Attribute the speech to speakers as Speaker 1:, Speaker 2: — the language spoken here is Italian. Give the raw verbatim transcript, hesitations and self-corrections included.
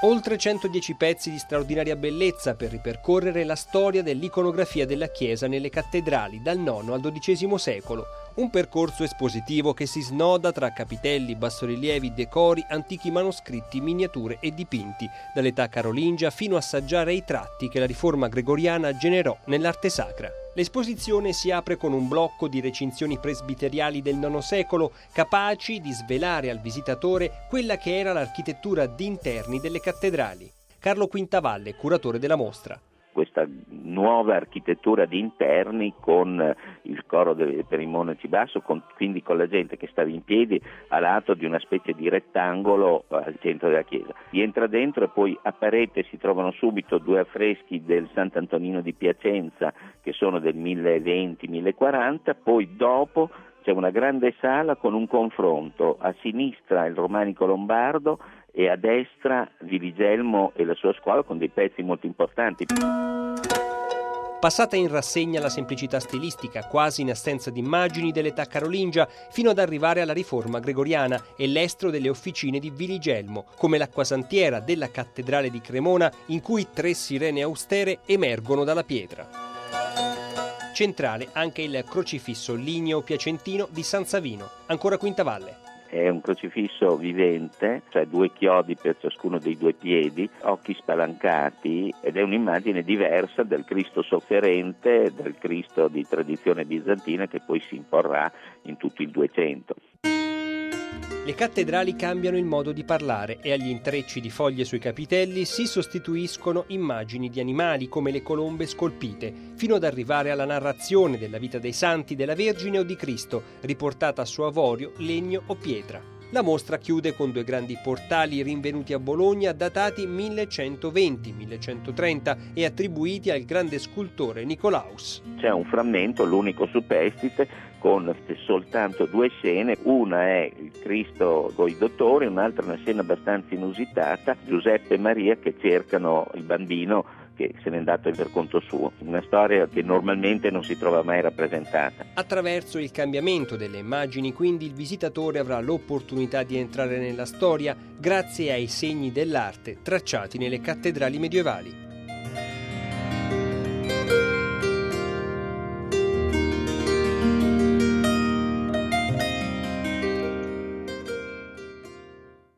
Speaker 1: Oltre centodieci pezzi di straordinaria bellezza per ripercorrere la storia dell'iconografia della Chiesa nelle cattedrali dal nono al dodicesimo secolo. Un percorso espositivo che si snoda tra capitelli, bassorilievi, decori, antichi manoscritti, miniature e dipinti, dall'età carolingia fino a assaggiare i tratti che la riforma gregoriana generò nell'arte sacra. L'esposizione si apre con un blocco di recinzioni presbiteriali del nono secolo, capaci di svelare al visitatore quella che era l'architettura d'interni delle cattedrali. Carlo Quintavalle, curatore della mostra.
Speaker 2: Questa nuova architettura di interni con il coro de, per i monaci basso, con, quindi con la gente che stava in piedi a lato di una specie di rettangolo al centro della chiesa. Si entra dentro e poi a parete si trovano subito due affreschi del Sant'Antonino di Piacenza che sono del milleventi millequaranta, poi dopo c'è una grande sala con un confronto, a sinistra il romanico lombardo e a destra Viligelmo e la sua scuola con dei pezzi molto importanti.
Speaker 1: Passata in rassegna la semplicità stilistica, quasi in assenza di immagini dell'età carolingia, fino ad arrivare alla riforma gregoriana e l'estro delle officine di Viligelmo, come l'acquasantiera della cattedrale di Cremona, in cui tre sirene austere emergono dalla pietra. Centrale anche il crocifisso ligneo piacentino di San Savino, ancora Quintavalle.
Speaker 2: È un crocifisso vivente, cioè due chiodi per ciascuno dei due piedi, occhi spalancati, ed è un'immagine diversa del Cristo sofferente, del Cristo di tradizione bizantina che poi si imporrà in tutto il duecento.
Speaker 1: Le cattedrali cambiano il modo di parlare e agli intrecci di foglie sui capitelli si sostituiscono immagini di animali come le colombe scolpite, fino ad arrivare alla narrazione della vita dei santi, della Vergine o di Cristo, riportata su avorio, legno o pietra. La mostra chiude con due grandi portali rinvenuti a Bologna datati millecentoventi millecentotrenta e attribuiti al grande scultore Nicolaus.
Speaker 2: C'è un frammento, l'unico superstite, con soltanto due scene, una è il Cristo coi dottori, un'altra una scena abbastanza inusitata, Giuseppe e Maria che cercano il bambino che se n'è andato per conto suo, una storia che normalmente non si trova mai rappresentata.
Speaker 1: Attraverso il cambiamento delle immagini, quindi, il visitatore avrà l'opportunità di entrare nella storia grazie ai segni dell'arte tracciati nelle cattedrali medievali.